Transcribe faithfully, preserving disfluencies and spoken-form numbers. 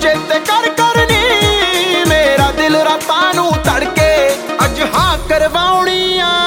ਚੇਤੇ ਕਰ ਕਰਨੀ, ਮੇਰਾ ਦਿਲ ਰਾਤਾਂ ਨੂੰ ਤੜਕੇ ਅੱਜ ਹਾਂ ਕਰਵਾਉਣੀ ਆ।